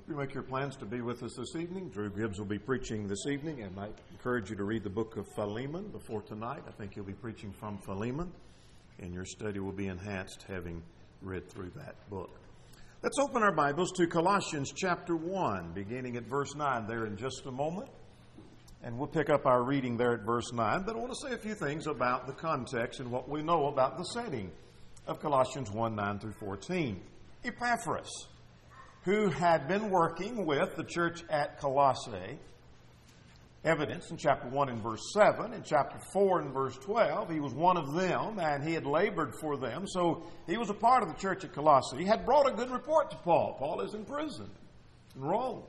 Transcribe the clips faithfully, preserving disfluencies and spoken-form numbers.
You make your plans to be with us this evening. Drew Gibbs will be preaching this evening, and I encourage you to read the book of Philemon before tonight. I think he'll be preaching from Philemon, and your study will be enhanced having read through that book. Let's open our Bibles to Colossians chapter one, beginning at verse nine there in just a moment. And we'll pick up our reading there at verse nine. But I want to say a few things about the context and what we know about the setting of Colossians one, nine through fourteen. Epaphras, who had been working with the church at Colossae, evidence in chapter one and verse seven, in chapter four and verse twelve, he was one of them and he had labored for them, so he was a part of the church at Colossae. He had brought a good report to Paul. Paul is in prison in Rome.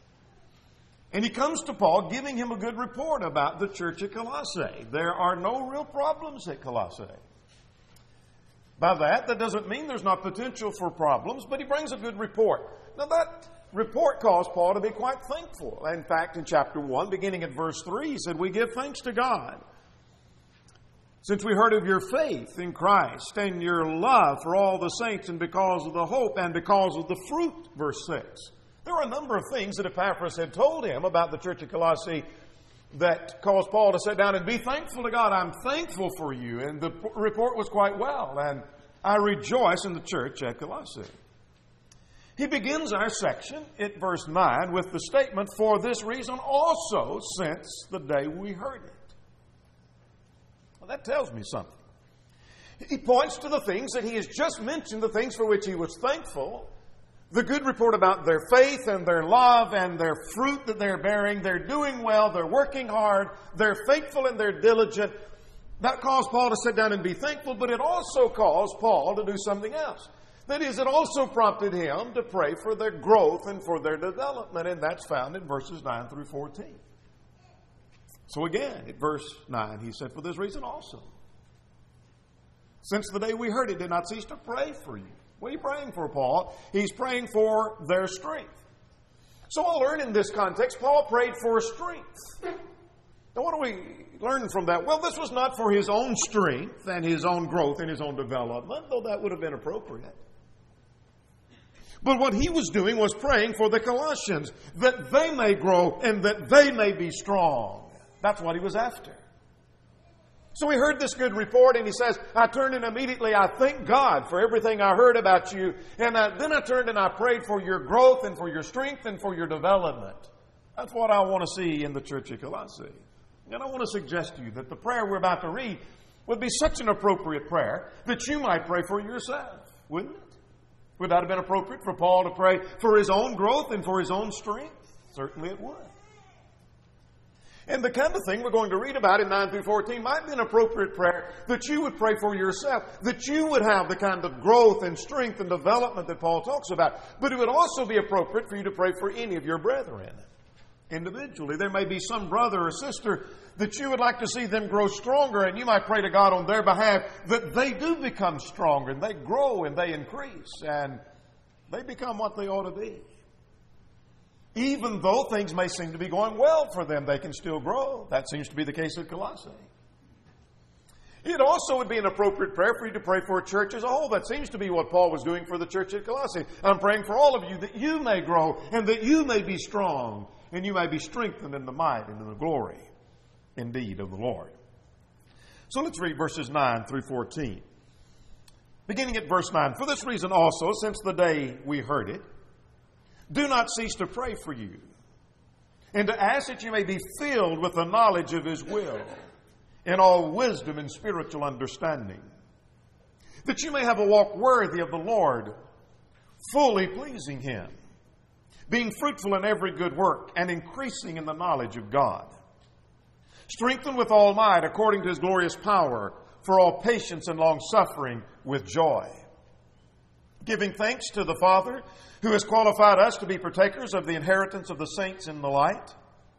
And he comes to Paul giving him a good report about the church at Colossae. There are no real problems at Colossae. By that, that doesn't mean there's not potential for problems, but he brings a good report. Now, that report caused Paul to be quite thankful. In fact, in chapter one, beginning at verse three, he said, "We give thanks to God, since we heard of your faith in Christ and your love for all the saints, and because of the hope and because of the fruit," verse six. There were a number of things that Epaphras had told him about the church at Colossae that caused Paul to sit down and be thankful to God. I'm thankful for you. And the report was quite well. And I rejoice in the church at Colossae. He begins our section at verse nine with the statement, "For this reason also, since the day we heard it." Well, that tells me something. He points to the things that he has just mentioned, the things for which he was thankful. The good report about their faith and their love and their fruit that they're bearing. They're doing well. They're working hard. They're faithful and they're diligent. That caused Paul to sit down and be thankful, but it also caused Paul to do something else. That is, it also prompted him to pray for their growth and for their development, and that's found in verses nine through fourteen. So again, at verse nine, he said, "For this reason also, since the day we heard it, did not cease to pray for you." What are you praying for, Paul? He's praying for their strength. So I'll learn in this context, Paul prayed for strength. Now what do we learn from that? Well, this was not for his own strength and his own growth and his own development, though that would have been appropriate. But what he was doing was praying for the Colossians, that they may grow and that they may be strong. That's what he was after. So he heard this good report and he says, "I turned and immediately I thank God for everything I heard about you. And I, then I turned and I prayed for your growth and for your strength and for your development." That's what I want to see in the church at Colossae. And I want to suggest to you that the prayer we're about to read would be such an appropriate prayer that you might pray for yourself, wouldn't it? Would that have been appropriate for Paul to pray for his own growth and for his own strength? Certainly it would. And the kind of thing we're going to read about in nine through fourteen might be an appropriate prayer that you would pray for yourself, that you would have the kind of growth and strength and development that Paul talks about. But it would also be appropriate for you to pray for any of your brethren individually. There may be some brother or sister that you would like to see them grow stronger, and you might pray to God on their behalf that they do become stronger and they grow and they increase and they become what they ought to be. Even though things may seem to be going well for them, they can still grow. That seems to be the case at Colossae. It also would be an appropriate prayer for you to pray for a church as a whole. That seems to be what Paul was doing for the church at Colossae. I'm praying for all of you that you may grow and that you may be strong and you may be strengthened in the might and in the glory, indeed, of the Lord. So let's read verses nine through fourteen. Beginning at verse nine, "For this reason also, since the day we heard it, do not cease to pray for you, and to ask that you may be filled with the knowledge of His will, in all wisdom and spiritual understanding, that you may have a walk worthy of the Lord, fully pleasing Him, being fruitful in every good work, and increasing in the knowledge of God, strengthened with all might according to His glorious power, for all patience and long-suffering with joy, giving thanks to the Father, who has qualified us to be partakers of the inheritance of the saints in the light.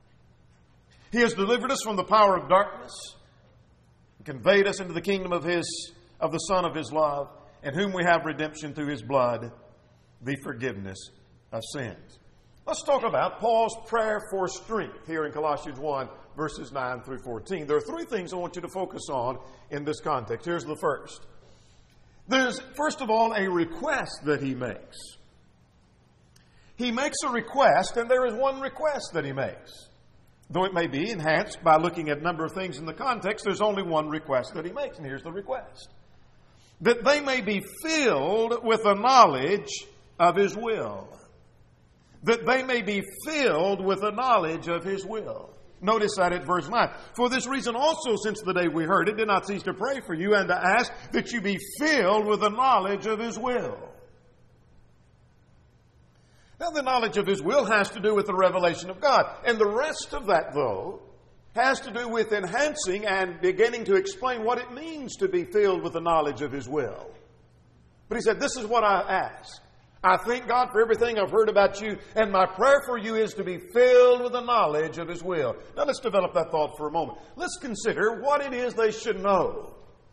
He has delivered us from the power of darkness and conveyed us into the kingdom of His, of the Son of His love, in whom we have redemption through His blood, the forgiveness of sins." Let's talk about Paul's prayer for strength here in Colossians one, verses nine through fourteen. There are three things I want you to focus on in this context. Here's the first. There's, first of all, a request that he makes. He makes a request, and there is one request that he makes. Though it may be enhanced by looking at a number of things in the context, there's only one request that he makes, and here's the request. That they may be filled with the knowledge of His will. That they may be filled with the knowledge of His will. Notice that at verse nine. For this reason also, since the day we heard it, did not cease to pray for you and to ask that you be filled with the knowledge of His will. Now, the knowledge of His will has to do with the revelation of God. And the rest of that, though, has to do with enhancing and beginning to explain what it means to be filled with the knowledge of His will. But he said, this is what I ask. I thank God for everything I've heard about you, and my prayer for you is to be filled with the knowledge of His will. Now, let's develop that thought for a moment. Let's consider what it is they should know.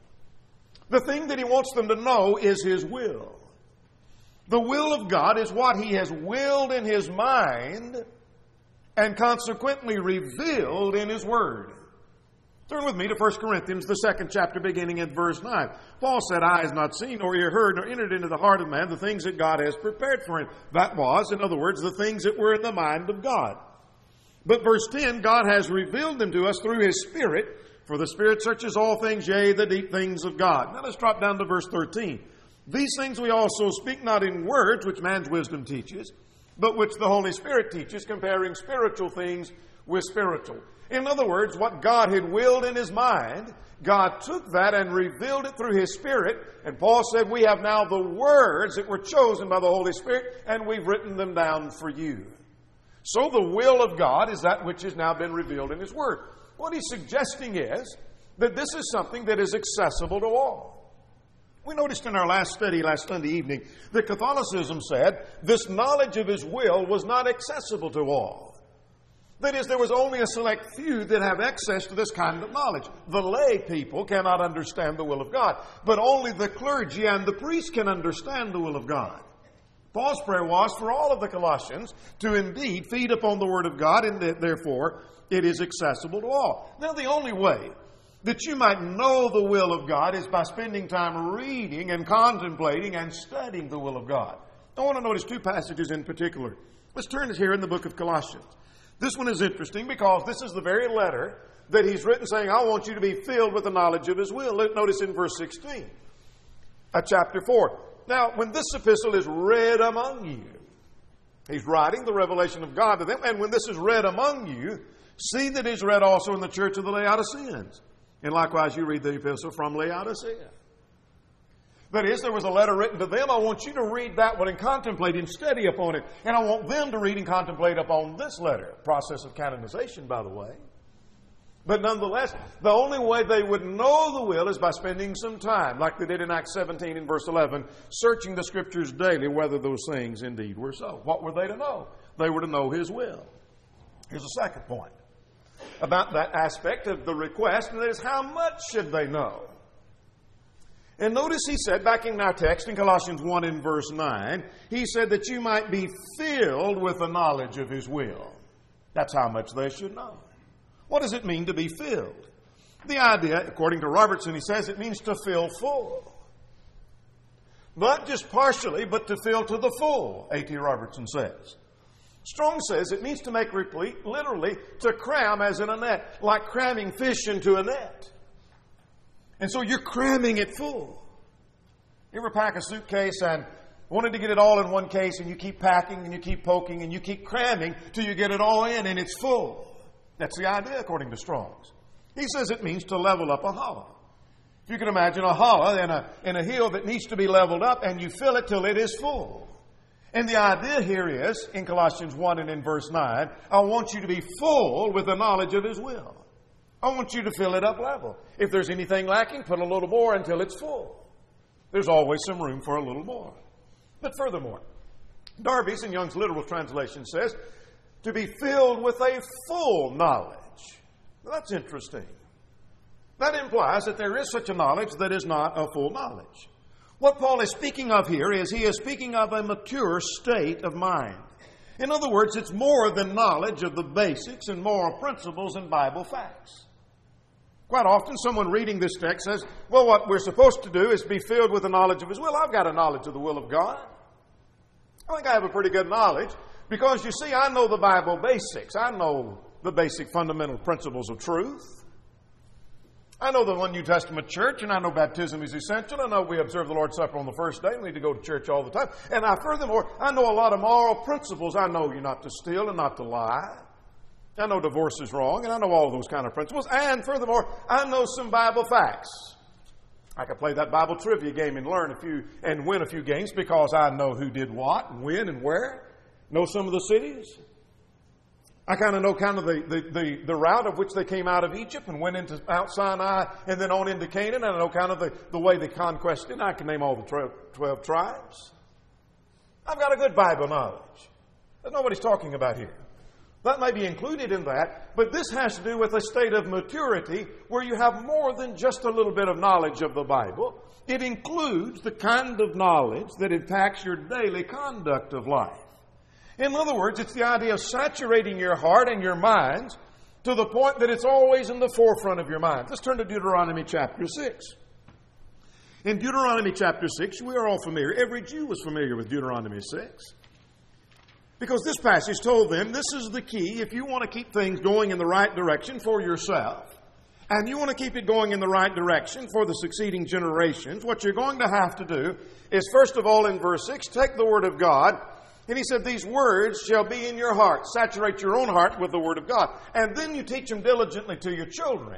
The thing that He wants them to know is His will. The will of God is what He has willed in His mind and consequently revealed in His Word. Turn with me to First Corinthians, the second chapter, beginning at verse nine. Paul said, eye has not seen, nor ear heard, nor entered into the heart of man the things that God has prepared for him. That was, in other words, the things that were in the mind of God. But verse ten, God has revealed them to us through His Spirit, for the Spirit searches all things, yea, the deep things of God. Now let's drop down to verse thirteen. These things we also speak not in words, which man's wisdom teaches, but which the Holy Spirit teaches, comparing spiritual things with spiritual. In other words, what God had willed in His mind, God took that and revealed it through His Spirit. And Paul said, we have now the words that were chosen by the Holy Spirit, and we've written them down for you. So the will of God is that which has now been revealed in His Word. What he's suggesting is that this is something that is accessible to all. We noticed in our last study last Sunday evening that Catholicism said this knowledge of His will was not accessible to all. That is, there was only a select few that have access to this kind of knowledge. The lay people cannot understand the will of God, but only the clergy and the priests can understand the will of God. Paul's prayer was for all of the Colossians to indeed feed upon the Word of God, and that therefore it is accessible to all. Now, the only way that you might know the will of God is by spending time reading and contemplating and studying the will of God. I want to notice two passages in particular. Let's turn it here in the book of Colossians. This one is interesting because this is the very letter that he's written saying, I want you to be filled with the knowledge of His will. Notice in verse sixteen of chapter four. Now, when this epistle is read among you, he's writing the revelation of God to them, and when this is read among you, see that it is read also in the church of the Laodiceans. And likewise, you read the epistle from Laodicea. That is, there was a letter written to them. I want you to read that one and contemplate and study upon it. And I want them to read and contemplate upon this letter. Process of canonization, by the way. But nonetheless, the only way they would know the will is by spending some time, like they did in Acts seventeen and verse eleven, searching the Scriptures daily whether those things indeed were so. What were they to know? They were to know His will. Here's a second point about that aspect of the request, and that is, how much should they know? And notice he said, back in our text in Colossians one and verse nine, he said that you might be filled with the knowledge of His will. That's how much they should know. What does it mean to be filled? The idea, according to Robertson, he says it means to fill full. Not just partially, but to fill to the full, A T Robertson says. Strong says it means to make replete, literally to cram as in a net, like cramming fish into a net. And so you're cramming it full. You ever pack a suitcase and wanted to get it all in one case, and you keep packing and you keep poking and you keep cramming till you get it all in and it's full? That's the idea according to Strong's. He says it means to level up a hollow. If you can imagine a hollow in a, in a hill that needs to be leveled up, and you fill it till it is full. And the idea here is, in Colossians one and in verse nine, I want you to be full with the knowledge of His will. I want you to fill it up level. If there's anything lacking, put a little more until it's full. There's always some room for a little more. But furthermore, Darby's in Young's literal translation says, to be filled with a full knowledge. Well, that's interesting. That implies that there is such a knowledge that is not a full knowledge. What Paul is speaking of here is he is speaking of a mature state of mind. In other words, it's more than knowledge of the basics and moral principles and Bible facts. Quite often, someone reading this text says, well, what we're supposed to do is be filled with the knowledge of His will. I've got a knowledge of the will of God. I think I have a pretty good knowledge Because you see, I know the Bible basics. I know the basic fundamental principles of truth. I know the one New Testament church, and I know baptism is essential. I know we observe the Lord's Supper on the first day, and we need to go to church all the time. And I, furthermore, I know a lot of moral principles. I know you're not to steal and not to lie. I know divorce is wrong, and I know all those kind of principles. And furthermore, I know some Bible facts. I can play that Bible trivia game and learn a few and win a few games because I know who did what and when and where. Know some of the cities. I kind of know kind of the, the, the, the route of which they came out of Egypt and went into Mount Sinai and then on into Canaan. And I know kind of the, the way they conquested. I can name all the twelve, twelve tribes. I've got a good Bible knowledge. That's not what he's talking about here. That may be included in that, but this has to do with a state of maturity where you have more than just a little bit of knowledge of the Bible. It includes the kind of knowledge that impacts your daily conduct of life. In other words, it's the idea of saturating your heart and your mind to the point that it's always in the forefront of your mind. Let's turn to Deuteronomy chapter six. In Deuteronomy chapter six, we are all familiar. Every Jew was familiar with Deuteronomy six. Because this passage told them this is the key if you want to keep things going in the right direction for yourself, and you want to keep it going in the right direction for the succeeding generations. What you're going to have to do is, first of all, in verse six, take the Word of God. And he said, these words shall be in your heart. Saturate your own heart with the Word of God. And then you teach them diligently to your children.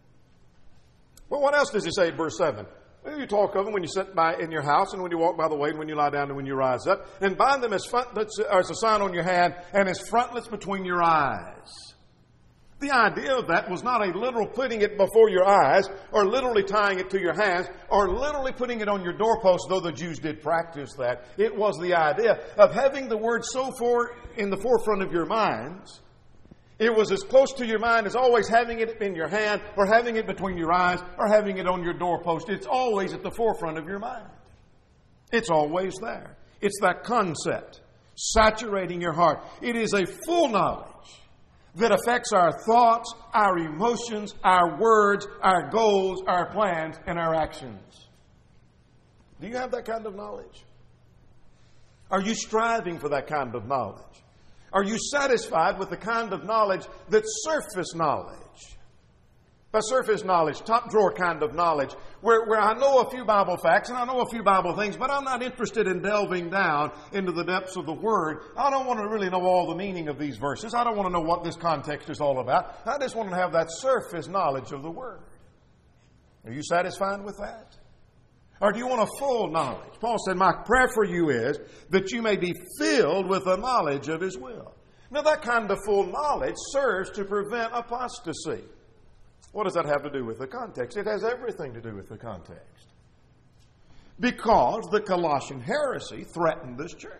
Well, what else does he say in verse seven? Well, you talk of them when you sit by in your house and when you walk by the way and when you lie down and when you rise up. And bind them as, frontlets, as a sign on your hand and as frontlets between your eyes. The idea of that was not a literal putting it before your eyes or literally tying it to your hands or literally putting it on your doorpost, though the Jews did practice that. It was the idea of having the Word so far in the forefront of your minds. It was as close to your mind as always having it in your hand or having it between your eyes or having it on your doorpost. It's always at the forefront of your mind. It's always there. It's that concept, saturating your heart. It is a full knowledge that affects our thoughts, our emotions, our words, our goals, our plans, and our actions. Do you have that kind of knowledge? Are you striving for that kind of knowledge? Are you satisfied with the kind of knowledge that's surface knowledge? By surface knowledge, top drawer kind of knowledge, where, where I know a few Bible facts and I know a few Bible things, but I'm not interested in delving down into the depths of the Word. I don't want to really know all the meaning of these verses. I don't want to know what this context is all about. I just want to have that surface knowledge of the Word. Are you satisfied with that? Or do you want a full knowledge? Paul said, my prayer for you is that you may be filled with the knowledge of His will. Now that kind of full knowledge serves to prevent apostasy. What does that have to do with the context? It has everything to do with the context. Because the Colossian heresy threatened this church.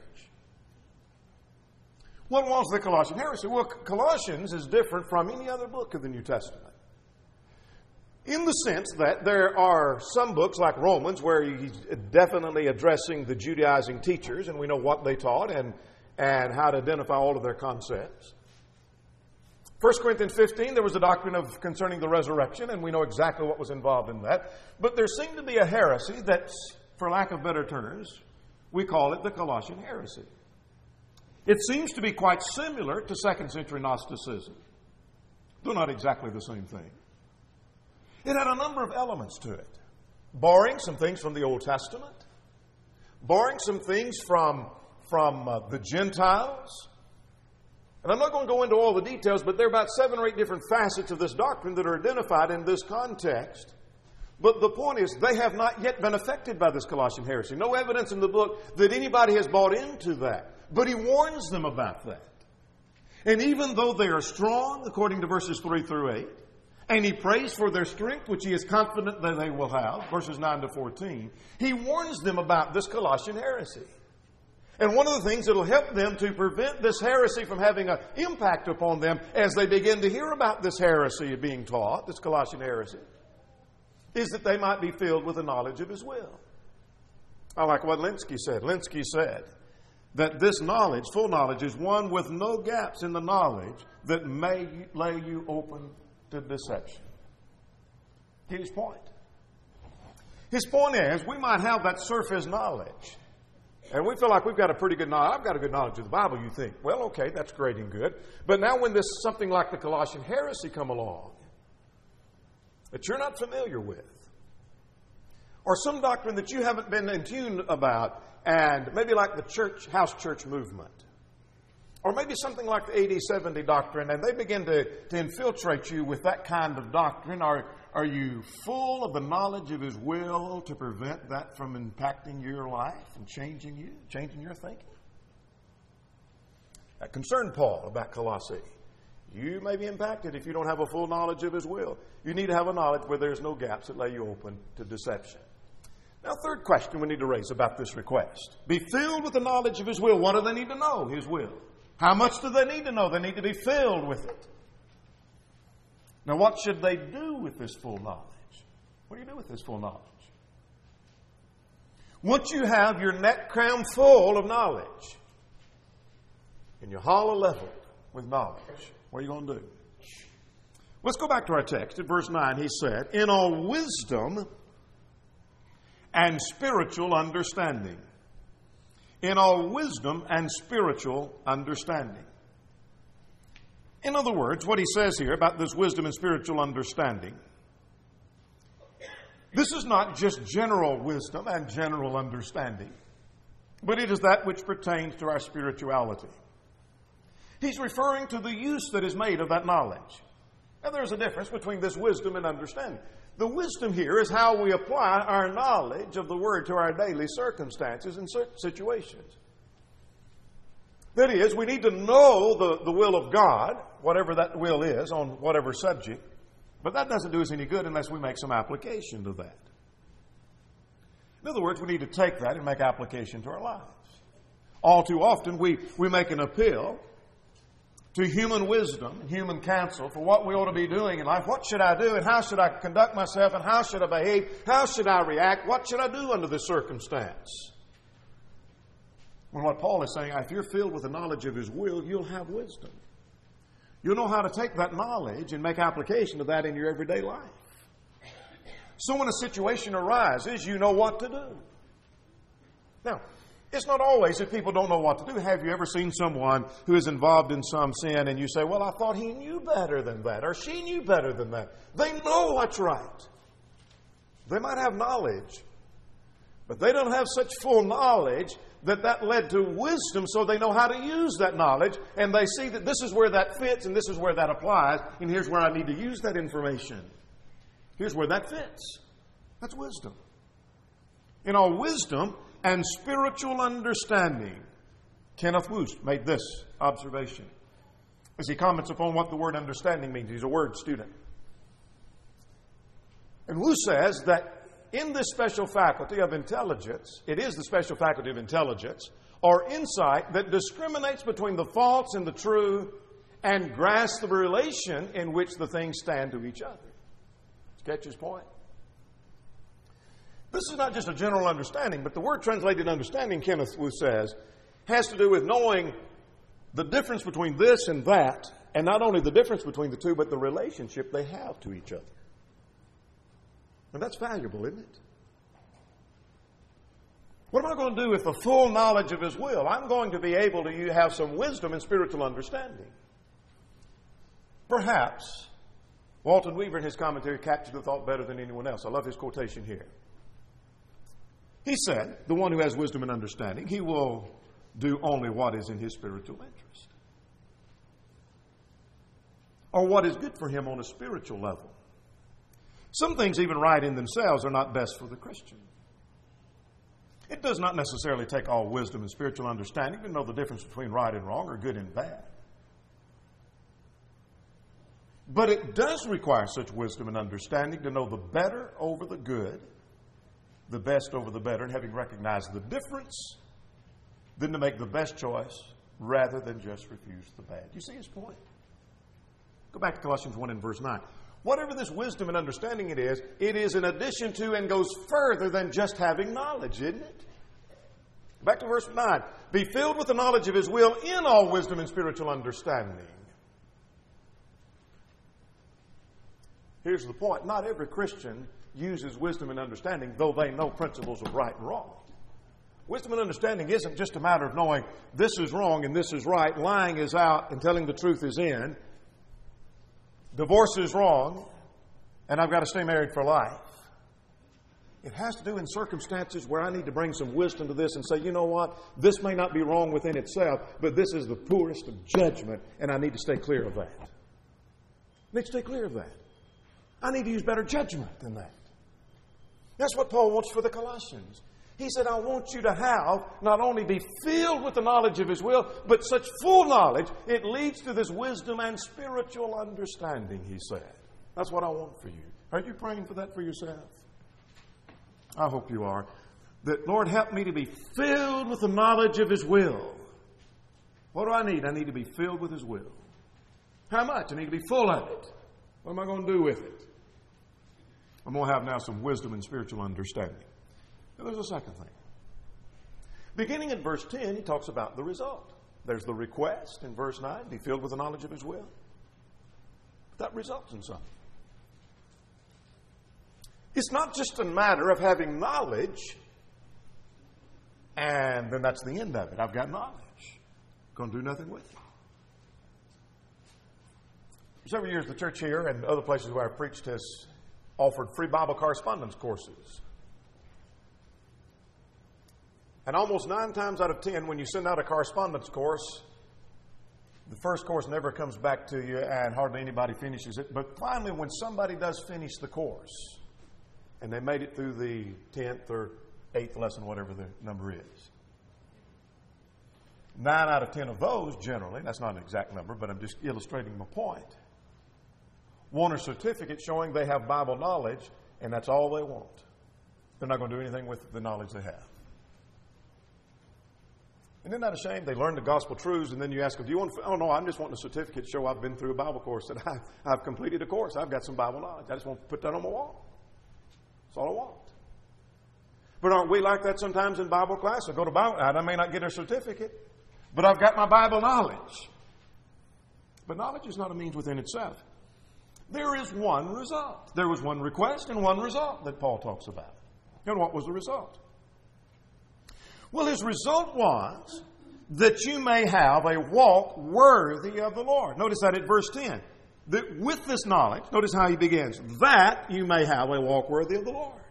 What was the Colossian heresy? Well, Colossians is different from any other book of the New Testament. In the sense that there are some books like Romans where he's definitely addressing the Judaizing teachers, and we know what they taught and, and how to identify all of their concepts. First Corinthians fifteen, there was a doctrine of concerning the resurrection, and we know exactly what was involved in that. But there seemed to be a heresy that, for lack of better terms, we call it the Colossian heresy. It seems to be quite similar to second century Gnosticism, though not exactly the same thing. It had a number of elements to it, borrowing some things from the Old Testament, borrowing some things from, from uh, the Gentiles. And I'm not going to go into all the details, but there are about seven or eight different facets of this doctrine that are identified in this context. But the point is, they have not yet been affected by this Colossian heresy. No evidence in the book that anybody has bought into that. But he warns them about that. And even though they are strong, according to verses three through eight, and he prays for their strength, which he is confident that they will have, verses nine to fourteen, he warns them about this Colossian heresy. And one of the things that will help them to prevent this heresy from having an impact upon them as they begin to hear about this heresy being taught, this Colossian heresy, is that they might be filled with the knowledge of His will. I like what Lenski said. Lenski said that this knowledge, full knowledge, is one with no gaps in the knowledge that may lay you open to deception. Get his point. His point is, we might have that surface knowledge. And we feel like we've got a pretty good knowledge. I've got a good knowledge of the Bible, you think. Well, okay, that's great and good. But now when this something like the Colossian heresy come along that you're not familiar with, or some doctrine that you haven't been in tune about, and maybe like the church, house church movement, or maybe something like the eighty seventy doctrine, and they begin to, to infiltrate you with that kind of doctrine, are, are you full of the knowledge of His will to prevent that from impacting your life and changing you, changing your thinking? That concerned Paul about Colossae. You may be impacted if you don't have a full knowledge of His will. You need to have a knowledge where there's no gaps that lay you open to deception. Now, third question we need to raise about this request. Be filled with the knowledge of His will. What do they need to know? His will. How much do they need to know? They need to be filled with it. Now, what should they do with this full knowledge? What do you do with this full knowledge? Once you have your net crown full of knowledge and your hollow leveled with knowledge, what are you going to do? Let's go back to our text. At verse nine, he said, in all wisdom and spiritual understanding. In all wisdom and spiritual understanding. In other words, what he says here about this wisdom and spiritual understanding, this is not just general wisdom and general understanding, but it is that which pertains to our spirituality. He's referring to the use that is made of that knowledge. Now, there's a difference between this wisdom and understanding. The wisdom here is how we apply our knowledge of the Word to our daily circumstances and situations. That is, we need to know the, the will of God, whatever that will is, on whatever subject. But that doesn't do us any good unless we make some application to that. In other words, we need to take that and make application to our lives. All too often, we, we make an appeal to human wisdom and human counsel for what we ought to be doing in life. What should I do, and how should I conduct myself, and how should I behave? How should I react? What should I do under this circumstance? Well, what Paul is saying, if you're filled with the knowledge of His will, you'll have wisdom. You'll know how to take that knowledge and make application of that in your everyday life. So when a situation arises, you know what to do. Now, it's not always that people don't know what to do. Have you ever seen someone who is involved in some sin and you say, well, I thought he knew better than that, or she knew better than that. They know what's right. They might have knowledge, but they don't have such full knowledge that that led to wisdom, so they know how to use that knowledge, and they see that this is where that fits and this is where that applies, and here's where I need to use that information. Here's where that fits. That's wisdom. In all wisdom and spiritual understanding, Kenneth Wuest made this observation as he comments upon what the word understanding means. He's a word student. And Wuest says that in this special faculty of intelligence, it is the special faculty of intelligence, or insight, that discriminates between the false and the true and grasps the relation in which the things stand to each other. Catch his point? This is not just a general understanding, but the word translated understanding, Kenneth Wuest says, has to do with knowing the difference between this and that, and not only the difference between the two, but the relationship they have to each other. And that's valuable, isn't it? What am I going to do with the full knowledge of His will? I'm going to be able to have some wisdom and spiritual understanding. Perhaps Walton Weaver in his commentary captured the thought better than anyone else. I love his quotation here. He said, the one who has wisdom and understanding, he will do only what is in his spiritual interest, or what is good for him on a spiritual level. Some things, even right in themselves, are not best for the Christian. It does not necessarily take all wisdom and spiritual understanding to know the difference between right and wrong or good and bad. But it does require such wisdom and understanding to know the better over the good, the best over the better, and having recognized the difference, then to make the best choice rather than just refuse the bad. You see his point? Go back to Colossians one and verse nine. Whatever this wisdom and understanding it is, it is in addition to and goes further than just having knowledge, isn't it? Back to verse nine. Be filled with the knowledge of His will in all wisdom and spiritual understanding. Here's the point. Not every Christian uses wisdom and understanding, though they know principles of right and wrong. Wisdom and understanding isn't just a matter of knowing this is wrong and this is right, lying is out and telling the truth is in, divorce is wrong, and I've got to stay married for life. It has to do in circumstances where I need to bring some wisdom to this and say, you know what, this may not be wrong within itself, but this is the poorest of judgment, and I need to stay clear of that. I need to stay clear of that. I need to use better judgment than that. That's what Paul wants for the Colossians. He said, I want you to have, not only be filled with the knowledge of His will, but such full knowledge, it leads to this wisdom and spiritual understanding, he said. That's what I want for you. Are you praying for that for yourself? I hope you are. That, Lord, help me to be filled with the knowledge of His will. What do I need? I need to be filled with His will. How much? I need to be full of it. What am I going to do with it? I'm going to have now some wisdom and spiritual understanding. Now, there's a second thing. Beginning in verse ten, he talks about the result. There's the request in verse nine, be filled with the knowledge of His will. But that results in something. It's not just a matter of having knowledge and then that's the end of it. I've got knowledge. Going to do nothing with it. For several years, the church here and other places where I've preached has offered free Bible correspondence courses. And almost nine times out of ten, when you send out a correspondence course, the first course never comes back to you and hardly anybody finishes it. But finally, when somebody does finish the course, and they made it through the tenth or eighth lesson, whatever the number is, nine out of ten of those, generally, that's not an exact number, but I'm just illustrating my point, want a certificate showing they have Bible knowledge, and that's all they want. They're not going to do anything with the knowledge they have. And isn't that a shame? They learn the gospel truths, and then you ask them, do you want to, oh no, I'm just wanting a certificate to show I've been through a Bible course, that I, I've completed a course, I've got some Bible knowledge. I just want to put that on my wall. That's all I want. But aren't we like that sometimes in Bible class? I go to Bible, I may not get a certificate, but I've got my Bible knowledge. But knowledge is not a means within itself. There is one result. There was one request and one result that Paul talks about. And what was the result? Well, his result was that you may have a walk worthy of the Lord. Notice that at verse ten. That with this knowledge, notice how he begins, that you may have a walk worthy of the Lord.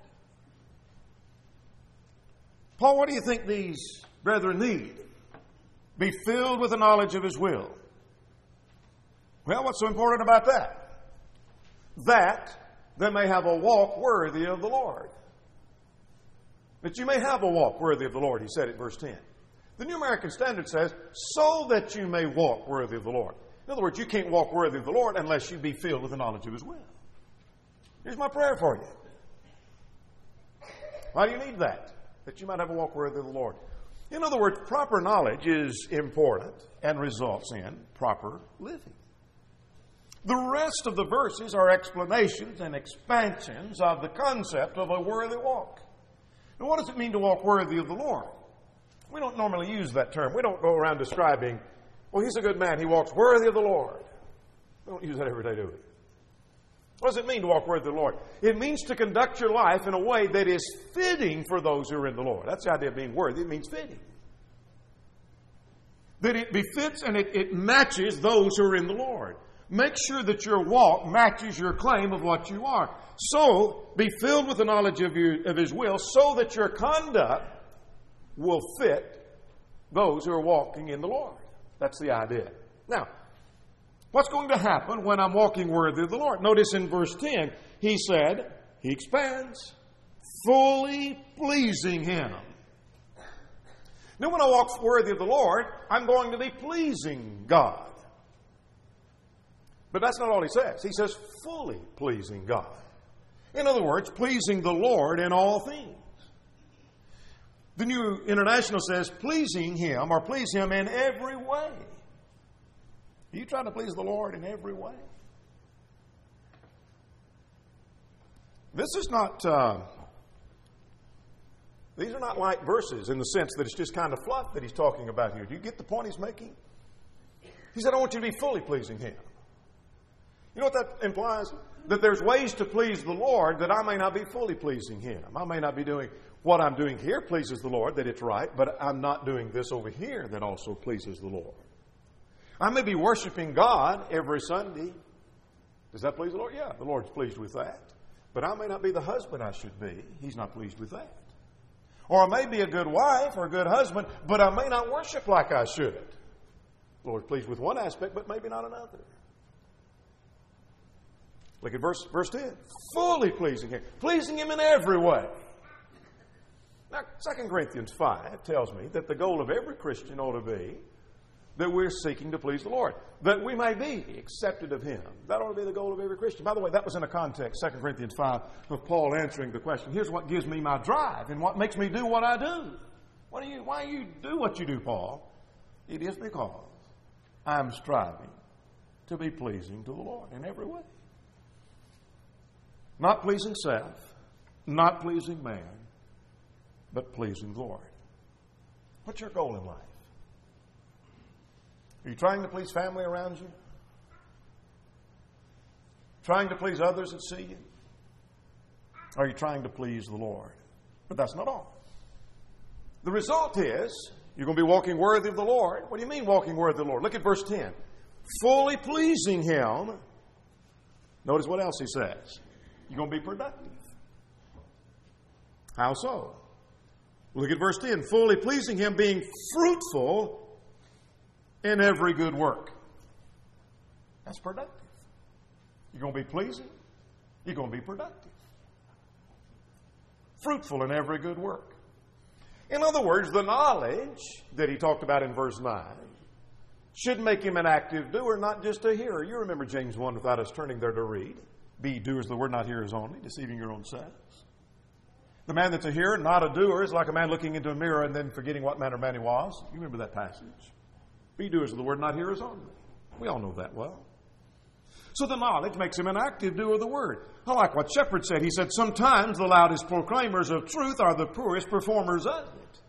Paul, what do you think these brethren need? Be filled with the knowledge of His will. Well, what's so important about that? That they may have a walk worthy of the Lord. That you may have a walk worthy of the Lord, he said at verse ten. The New American Standard says, so that you may walk worthy of the Lord. In other words, you can't walk worthy of the Lord unless you be filled with the knowledge of His will. Here's my prayer for you. Why do you need that? That you might have a walk worthy of the Lord. In other words, proper knowledge is important and results in proper living. The rest of the verses are explanations and expansions of the concept of a worthy walk. Now, what does it mean to walk worthy of the Lord? We don't normally use that term. We don't go around describing, well, he's a good man. He walks worthy of the Lord. We don't use that every day, do we? What does it mean to walk worthy of the Lord? It means to conduct your life in a way that is fitting for those who are in the Lord. That's the idea of being worthy. It means fitting. That it befits and it, it matches those who are in the Lord. Make sure that your walk matches your claim of what you are. So, be filled with the knowledge of, your, of His will so that your conduct will fit those who are walking in the Lord. That's the idea. Now, what's going to happen when I'm walking worthy of the Lord? Notice in verse ten, he said, he expands, fully pleasing Him. Now, when I walk worthy of the Lord, I'm going to be pleasing God. But that's not all he says. He says fully pleasing God. In other words, pleasing the Lord in all things. The New International says pleasing Him or please Him in every way. Are you trying to please the Lord in every way? This is not, uh, these are not light verses in the sense that it's just kind of fluff that he's talking about here. Do you get the point he's making? He said, I want you to be fully pleasing Him. You know what that implies? That there's ways to please the Lord that I may not be fully pleasing Him. I may not be doing what I'm doing here pleases the Lord, that it's right, but I'm not doing this over here that also pleases the Lord. I may be worshiping God every Sunday. Does that please the Lord? Yeah, the Lord's pleased with that. But I may not be the husband I should be. He's not pleased with that. Or I may be a good wife or a good husband, but I may not worship like I should. The Lord's pleased with one aspect, but maybe not another. Look at verse, verse ten. Fully pleasing Him. Pleasing Him in every way. Now, Second Corinthians five tells me that the goal of every Christian ought to be that we're seeking to please the Lord, that we may be accepted of Him. That ought to be the goal of every Christian. By the way, that was in a context, Second Corinthians five, of Paul answering the question, here's what gives me my drive and what makes me do what I do. What do you, why you do what you do, Paul? It is because I'm striving to be pleasing to the Lord in every way. Not pleasing self, not pleasing man, but pleasing the Lord. What's your goal in life? Are you trying to please family around you? Trying to please others that see you? Or are you trying to please the Lord? But that's not all. The result is you're going to be walking worthy of the Lord. What do you mean walking worthy of the Lord? Look at verse ten. Fully pleasing Him. Notice what else he says. You're going to be productive. How so? Look at verse ten. Fully pleasing Him, being fruitful in every good work. That's productive. You're going to be pleasing. You're going to be productive. Fruitful in every good work. In other words, the knowledge that he talked about in verse nine should make him an active doer, not just a hearer. You remember James one, without us turning there to read. Be doers of the word, not hearers only, deceiving your own selves. The man that's a hearer, not a doer, is like a man looking into a mirror and then forgetting what manner of man he was. You remember that passage. Be doers of the word, not hearers only. We all know that well. So the knowledge makes him an active doer of the word. I like what Shepherd said. He said, sometimes the loudest proclaimers of truth are the poorest performers of it.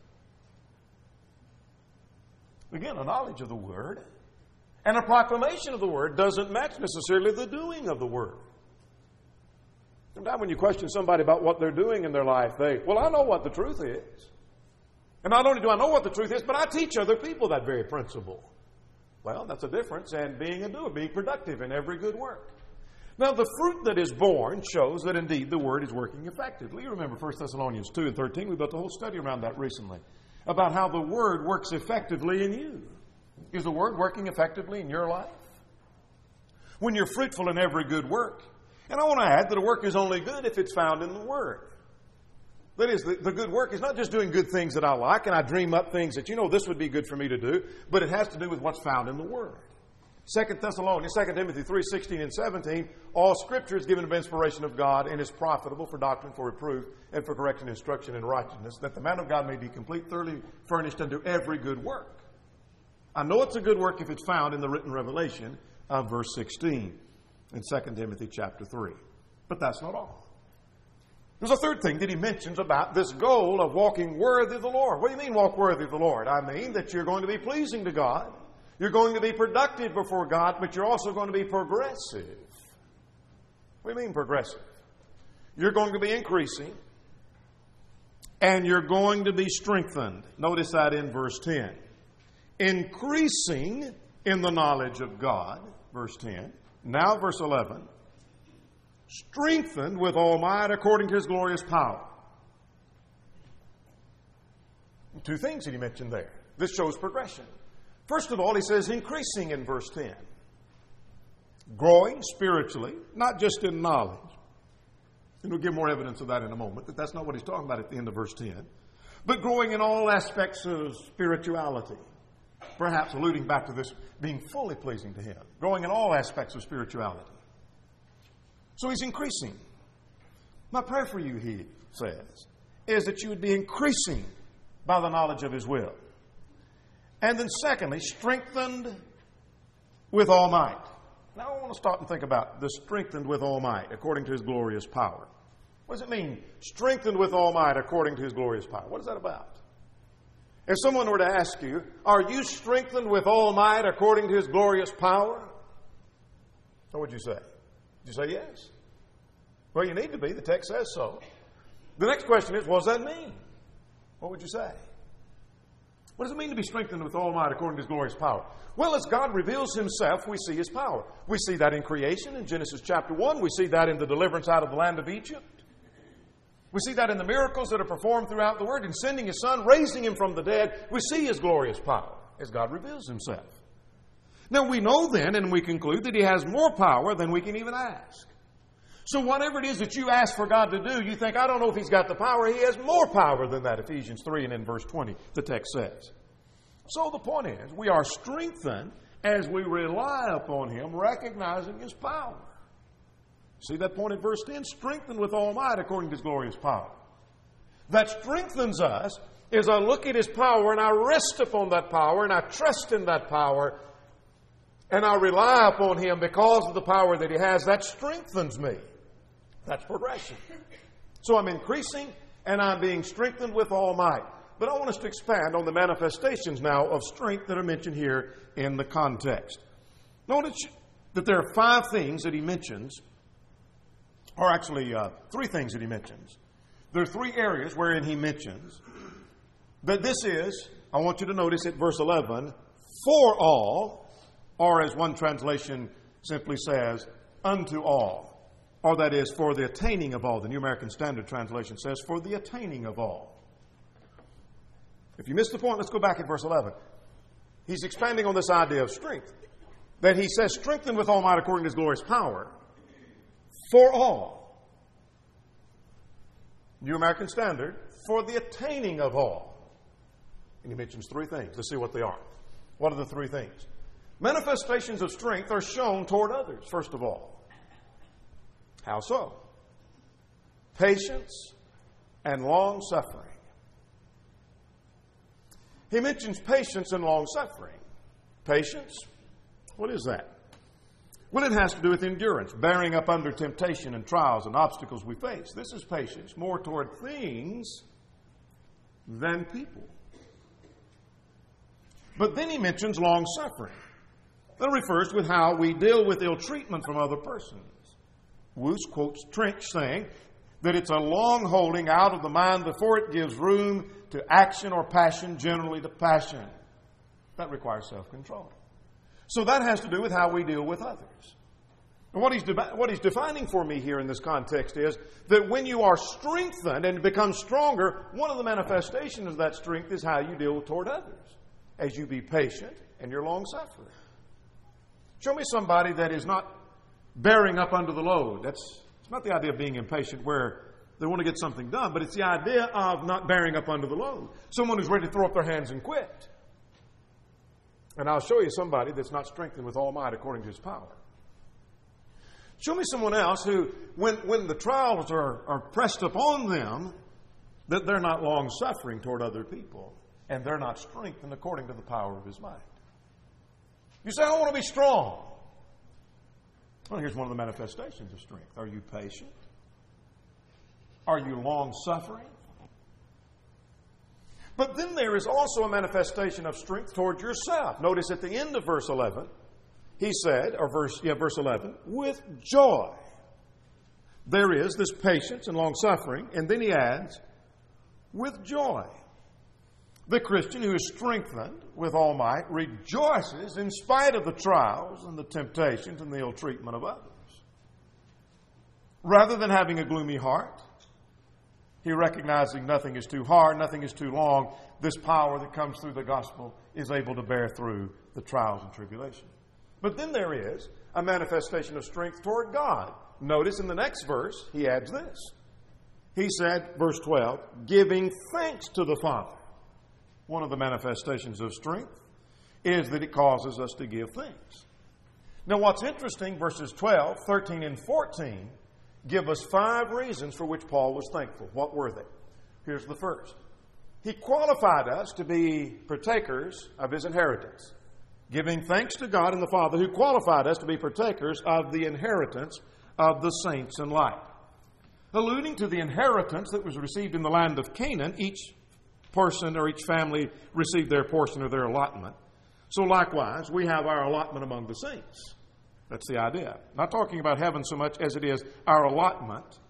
Again, a knowledge of the word and a proclamation of the word doesn't match necessarily the doing of the word. Sometimes when you question somebody about what they're doing in their life, they, well, I know what the truth is. And not only do I know what the truth is, but I teach other people that very principle. Well, that's a difference in being a doer, being productive in every good work. Now, the fruit that is born shows that indeed the word is working effectively. You remember First Thessalonians two and thirteen. We built a whole study around that recently about how the word works effectively in you. Is the word working effectively in your life? When you're fruitful in every good work. And I want to add that a work is only good if it's found in the word. That is, the, the good work is not just doing good things that I like and I dream up things that, you know, this would be good for me to do, but it has to do with what's found in the Word. Second Thessalonians, Second Timothy three, sixteen and seventeen, all Scripture is given of inspiration of God and is profitable for doctrine, for reproof, and for correction, instruction, in righteousness, that the man of God may be complete, thoroughly furnished unto every good work. I know it's a good work if it's found in the written revelation of verse sixteen in Second Timothy chapter three. But that's not all. There's a third thing that he mentions about this goal of walking worthy of the Lord. What do you mean walk worthy of the Lord? I mean that you're going to be pleasing to God. You're going to be productive before God, but you're also going to be progressive. What do you mean progressive? You're going to be increasing and you're going to be strengthened. Notice that in verse ten. Increasing in the knowledge of God, verse ten. Now verse eleven. Strengthened with all might according to His glorious power. Two things that he mentioned there. This shows progression. First of all, he says increasing in verse ten. Growing spiritually, not just in knowledge. And we'll give more evidence of that in a moment, that that's not what he's talking about at the end of verse ten. But growing in all aspects of spirituality. Perhaps alluding back to this being fully pleasing to Him. Growing in all aspects of spirituality. So he's increasing. My prayer for you, he says, is that you would be increasing by the knowledge of His will. And then secondly, strengthened with all might. Now I want to stop and think about the strengthened with all might according to His glorious power. What does it mean, strengthened with all might according to His glorious power? What is that about? If someone were to ask you, are you strengthened with all might according to His glorious power? What would you say? Did you say yes? Well, you need to be. The text says so. The next question is, what does that mean? What would you say? What does it mean to be strengthened with all might according to His glorious power? Well, as God reveals Himself, we see His power. We see that in creation in Genesis chapter one. We see that in the deliverance out of the land of Egypt. We see that in the miracles that are performed throughout the Word, in sending His Son, raising Him from the dead. We see His glorious power as God reveals Himself. Now, we know then, and we conclude, that He has more power than we can even ask. So whatever it is that you ask for God to do, you think, I don't know if He's got the power. He has more power than that, Ephesians three and in verse twenty, the text says. So the point is, we are strengthened as we rely upon Him, recognizing His power. See that point in verse ten? Strengthened with all might according to His glorious power. That strengthens us as I look at His power and I rest upon that power and I trust in that power and I rely upon Him because of the power that He has. That strengthens me. That's progression. So I'm increasing and I'm being strengthened with all might. But I want us to expand on the manifestations now of strength that are mentioned here in the context. Notice that there are five things that he mentions, or actually uh, three things that he mentions. There are three areas wherein he mentions that this is, I want you to notice at verse eleven, for all, or as one translation simply says, unto all. Or that is, for the attaining of all. The New American Standard Translation says, for the attaining of all. If you missed the point, let's go back at verse eleven. He's expanding on this idea of strength. That he says, strengthened with all might according to His glorious power, for all. New American Standard, for the attaining of all. And he mentions three things. Let's see what they are. What are the three things? Manifestations of strength are shown toward others, first of all. How so? Patience and long-suffering. He mentions patience and long-suffering. Patience, what is that? Well, it has to do with endurance, bearing up under temptation and trials and obstacles we face. This is patience, more toward things than people. But then he mentions long-suffering. That refers to how we deal with ill treatment from other persons. Woos quotes Trench saying that it's a long holding out of the mind before it gives room to action or passion, generally to passion. That requires self-control. So that has to do with how we deal with others. And what he's, de- what he's defining for me here in this context is that when you are strengthened and become stronger, one of the manifestations of that strength is how you deal toward others, as you be patient and you're long-suffering. Show me somebody that is not bearing up under the load. That's it's not the idea of being impatient where they want to get something done, but it's the idea of not bearing up under the load. Someone who's ready to throw up their hands and quit. And I'll show you somebody that's not strengthened with all might according to His power. Show me someone else who, when, when the trials are, are pressed upon them, that they're not long-suffering toward other people, and they're not strengthened according to the power of His might. You say, I want to be strong. Well, here's one of the manifestations of strength. Are you patient? Are you long-suffering? But then there is also a manifestation of strength toward yourself. Notice at the end of verse eleven, he said, or verse, yeah, verse eleven, with joy. There is this patience and long-suffering, and then he adds, with joy. The Christian who is strengthened with all might rejoices in spite of the trials and the temptations and the ill treatment of others. Rather than having a gloomy heart, he recognizing nothing is too hard, nothing is too long, this power that comes through the gospel is able to bear through the trials and tribulations. But then there is a manifestation of strength toward God. Notice in the next verse, he adds this. He said, verse twelve, giving thanks to the Father. One of the manifestations of strength is that it causes us to give thanks. Now what's interesting, verses twelve, thirteen, and fourteen give us five reasons for which Paul was thankful. What were they? Here's the first. He qualified us to be partakers of His inheritance, giving thanks to God and the Father who qualified us to be partakers of the inheritance of the saints in light. Alluding to the inheritance that was received in the land of Canaan, each person or each family received their portion of their allotment. So likewise, we have our allotment among the saints. That's the idea. Not talking about heaven so much as it is our allotment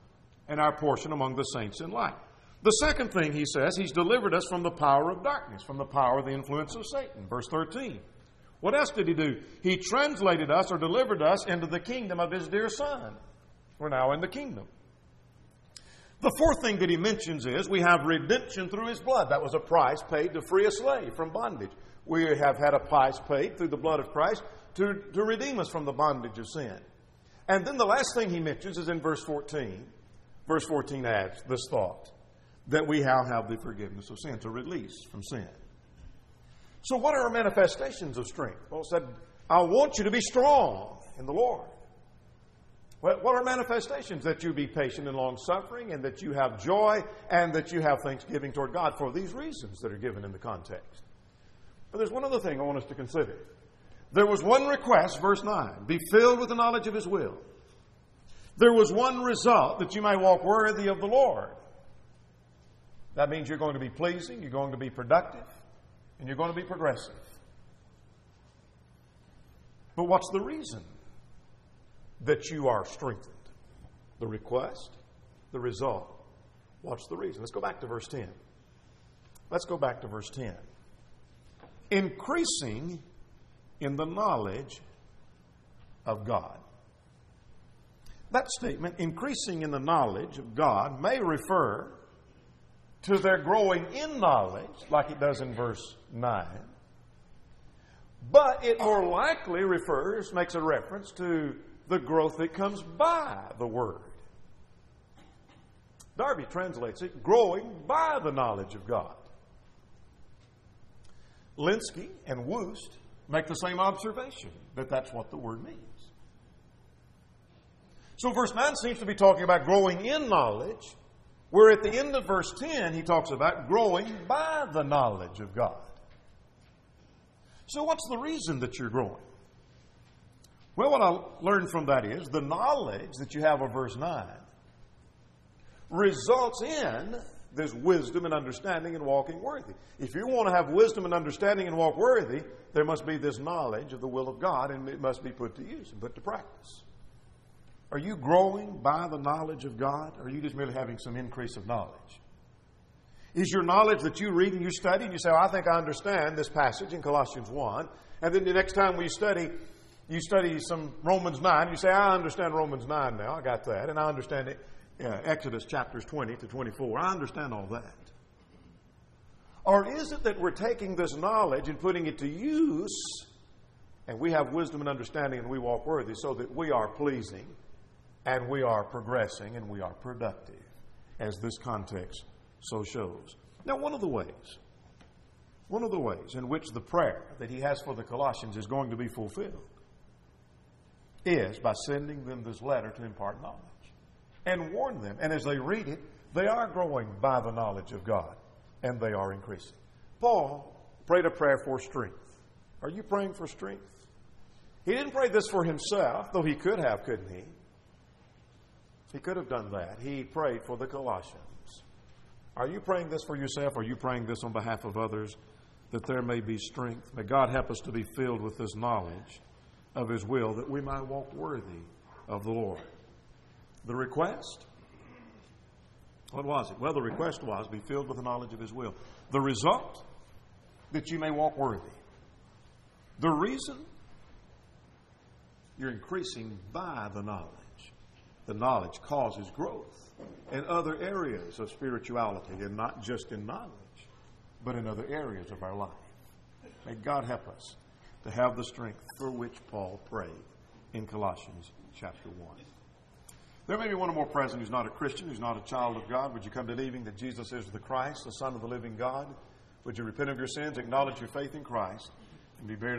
and our portion among the saints in light. The second thing he says, he's delivered us from the power of darkness, from the power of the influence of Satan. Verse thirteen. What else did he do? He translated us or delivered us into the kingdom of his dear Son. We're now in the kingdom. The fourth thing that he mentions is we have redemption through his blood. That was a price paid to free a slave from bondage. We have had a price paid through the blood of Christ to, to redeem us from the bondage of sin. And then the last thing he mentions is in verse fourteen. Verse fourteen adds this thought, that we now have the forgiveness of sin, to release from sin. So what are our manifestations of strength? Well, it said, I want you to be strong in the Lord. What are manifestations? That you be patient and long-suffering, and that you have joy, and that you have thanksgiving toward God for these reasons that are given in the context. But there's one other thing I want us to consider. There was one request, verse nine, be filled with the knowledge of his will. There was one result, that you may walk worthy of the Lord. That means you're going to be pleasing, you're going to be productive, and you're going to be progressive. But what's the reason that you are strengthened? The request, the result. What's the reason? Let's go back to verse ten. Let's go back to verse ten. Increasing in the knowledge of God. That statement, increasing in the knowledge of God, may refer to their growing in knowledge, like it does in verse nine. But it more likely refers, makes a reference to the growth that comes by the Word. Darby translates it, growing by the knowledge of God. Linsky and Woost make the same observation, that that's what the word means. So verse nine seems to be talking about growing in knowledge, where at the end of verse ten, he talks about growing by the knowledge of God. So what's the reason that you're growing? Well, what I learned from that is the knowledge that you have of verse nine results in this wisdom and understanding and walking worthy. If you want to have wisdom and understanding and walk worthy, there must be this knowledge of the will of God, and it must be put to use and put to practice. Are you growing by the knowledge of God, or are you just merely having some increase of knowledge? Is your knowledge that you read and you study and you say, oh, I think I understand this passage in Colossians one, and then the next time we study, you study some Romans nine, you say, I understand Romans nine now, I got that, and I understand it, uh, Exodus chapters twenty to twenty-four, I understand all that. Or is it that we're taking this knowledge and putting it to use, and we have wisdom and understanding and we walk worthy so that we are pleasing and we are progressing and we are productive, as this context so shows. Now, one of the ways, one of the ways in which the prayer that he has for the Colossians is going to be fulfilled is by sending them this letter to impart knowledge and warn them. And as they read it, they are growing by the knowledge of God, and they are increasing. Paul prayed a prayer for strength. Are you praying for strength? He didn't pray this for himself, though he could have, couldn't he? He could have done that. He prayed for the Colossians. Are you praying this for yourself? Or are you praying this on behalf of others, that there may be strength? May God help us to be filled with this knowledge of his will, that we might walk worthy of the Lord. The request? What was it? Well, the request was, be filled with the knowledge of his will. The result? That you may walk worthy. The reason? You're increasing by the knowledge. The knowledge causes growth in other areas of spirituality, and not just in knowledge, but in other areas of our life. May God help us to have the strength for which Paul prayed in Colossians chapter one. There may be one or more present who's not a Christian, who's not a child of God. Would you come believing that Jesus is the Christ, the Son of the living God? Would you repent of your sins, acknowledge your faith in Christ, and be buried